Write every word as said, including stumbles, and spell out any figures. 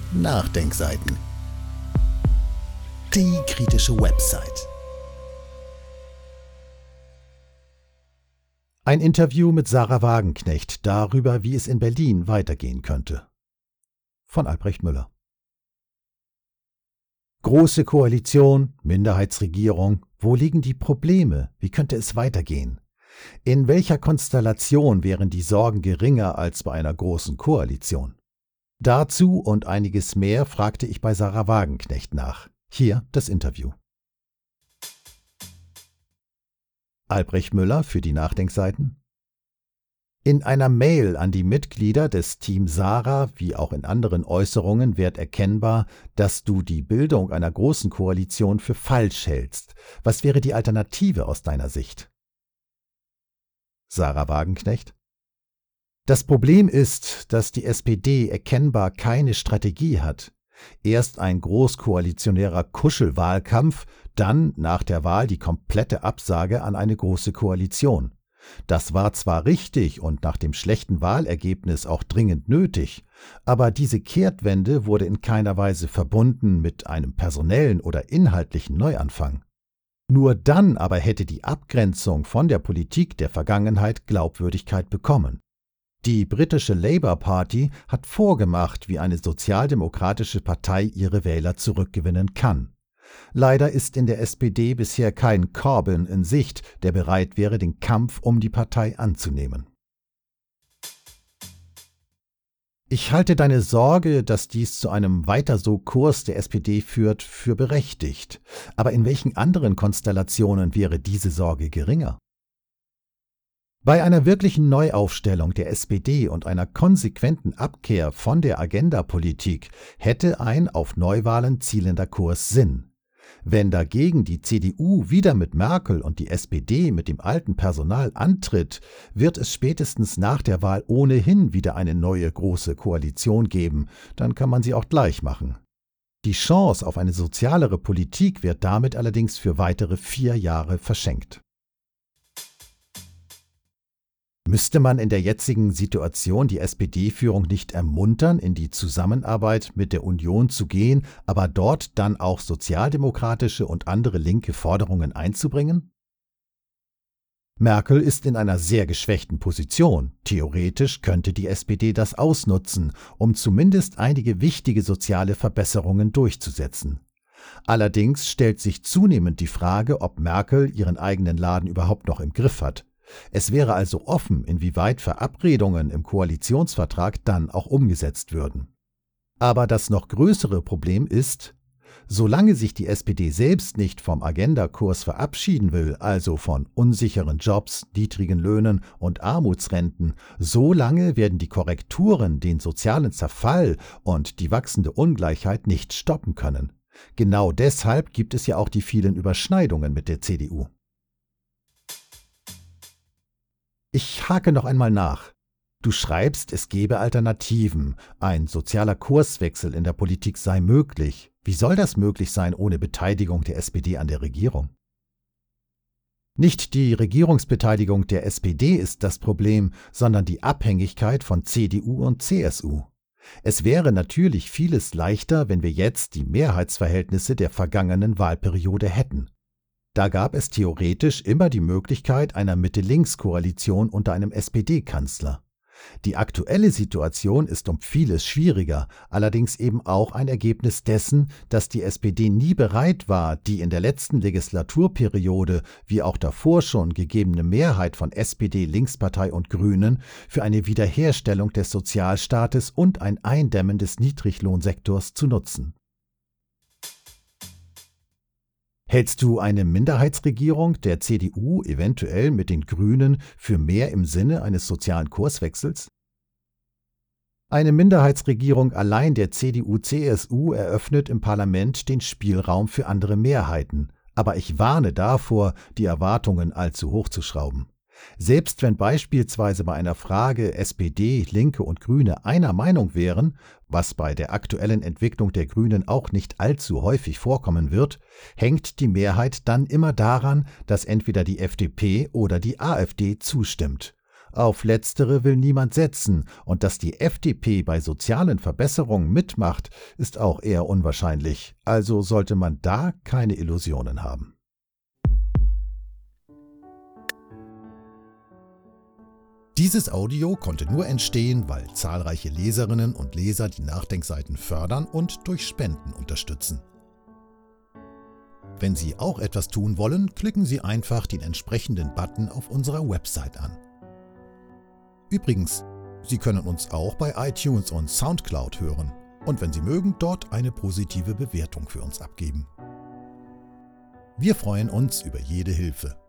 Nachdenkseiten. Die kritische Website. Ein Interview mit Sarah Wagenknecht darüber, wie es in Berlin weitergehen könnte. Von Albrecht Müller. Große Koalition, Minderheitsregierung, wo liegen die Probleme? Wie könnte es weitergehen? In welcher Konstellation wären die Sorgen geringer als bei einer großen Koalition? Dazu und einiges mehr fragte ich bei Sarah Wagenknecht nach. Hier das Interview. Albrecht Müller für die Nachdenkseiten. In einer Mail an die Mitglieder des Team Sarah, wie auch in anderen Äußerungen, wird erkennbar, dass du die Bildung einer großen Koalition für falsch hältst. Was wäre die Alternative aus deiner Sicht? Sarah Wagenknecht. Das Problem ist, dass die S P D erkennbar keine Strategie hat. Erst ein großkoalitionärer Kuschelwahlkampf, dann nach der Wahl die komplette Absage an eine große Koalition. Das war zwar richtig und nach dem schlechten Wahlergebnis auch dringend nötig, aber diese Kehrtwende wurde in keiner Weise verbunden mit einem personellen oder inhaltlichen Neuanfang. Nur dann aber hätte die Abgrenzung von der Politik der Vergangenheit Glaubwürdigkeit bekommen. Die britische Labour Party hat vorgemacht, wie eine sozialdemokratische Partei ihre Wähler zurückgewinnen kann. Leider ist in der S P D bisher kein Corbyn in Sicht, der bereit wäre, den Kampf um die Partei anzunehmen. Ich halte deine Sorge, dass dies zu einem Weiter-so-Kurs der S P D führt, für berechtigt. Aber in welchen anderen Konstellationen wäre diese Sorge geringer? Bei einer wirklichen Neuaufstellung der S P D und einer konsequenten Abkehr von der Agenda-Politik hätte ein auf Neuwahlen zielender Kurs Sinn. Wenn dagegen die C D U wieder mit Merkel und die S P D mit dem alten Personal antritt, wird es spätestens nach der Wahl ohnehin wieder eine neue große Koalition geben, dann kann man sie auch gleich machen. Die Chance auf eine sozialere Politik wird damit allerdings für weitere vier Jahre verschenkt. Müsste man in der jetzigen Situation die S P D-Führung nicht ermuntern, in die Zusammenarbeit mit der Union zu gehen, aber dort dann auch sozialdemokratische und andere linke Forderungen einzubringen? Merkel ist in einer sehr geschwächten Position. Theoretisch könnte die S P D das ausnutzen, um zumindest einige wichtige soziale Verbesserungen durchzusetzen. Allerdings stellt sich zunehmend die Frage, ob Merkel ihren eigenen Laden überhaupt noch im Griff hat. Es wäre also offen, inwieweit Verabredungen im Koalitionsvertrag dann auch umgesetzt würden. Aber das noch größere Problem ist, solange sich die S P D selbst nicht vom Agenda-Kurs verabschieden will, also von unsicheren Jobs, niedrigen Löhnen und Armutsrenten, solange werden die Korrekturen den sozialen Zerfall und die wachsende Ungleichheit nicht stoppen können. Genau deshalb gibt es ja auch die vielen Überschneidungen mit der C D U. Ich hake noch einmal nach. Du schreibst, es gebe Alternativen, ein sozialer Kurswechsel in der Politik sei möglich. Wie soll das möglich sein ohne Beteiligung der S P D an der Regierung? Nicht die Regierungsbeteiligung der S P D ist das Problem, sondern die Abhängigkeit von C D U und C S U. Es wäre natürlich vieles leichter, wenn wir jetzt die Mehrheitsverhältnisse der vergangenen Wahlperiode hätten. Da gab es theoretisch immer die Möglichkeit einer Mitte-Links-Koalition unter einem S P D-Kanzler. Die aktuelle Situation ist um vieles schwieriger, allerdings eben auch ein Ergebnis dessen, dass die S P D nie bereit war, die in der letzten Legislaturperiode wie auch davor schon gegebene Mehrheit von S P D, Linkspartei und Grünen für eine Wiederherstellung des Sozialstaates und ein Eindämmen des Niedriglohnsektors zu nutzen. Hältst du eine Minderheitsregierung der C D U eventuell mit den Grünen für mehr im Sinne eines sozialen Kurswechsels? Eine Minderheitsregierung allein der C D U C S U eröffnet im Parlament den Spielraum für andere Mehrheiten, aber ich warne davor, die Erwartungen allzu hoch zu schrauben. Selbst wenn beispielsweise bei einer Frage S P D, Linke und Grüne einer Meinung wären, was bei der aktuellen Entwicklung der Grünen auch nicht allzu häufig vorkommen wird, hängt die Mehrheit dann immer daran, dass entweder die F D P oder die AfD zustimmt. Auf letztere will niemand setzen, und dass die F D P bei sozialen Verbesserungen mitmacht, ist auch eher unwahrscheinlich, also sollte man da keine Illusionen haben. Dieses Audio konnte nur entstehen, weil zahlreiche Leserinnen und Leser die Nachdenkseiten fördern und durch Spenden unterstützen. Wenn Sie auch etwas tun wollen, klicken Sie einfach den entsprechenden Button auf unserer Website an. Übrigens, Sie können uns auch bei iTunes und Soundcloud hören und wenn Sie mögen, dort eine positive Bewertung für uns abgeben. Wir freuen uns über jede Hilfe.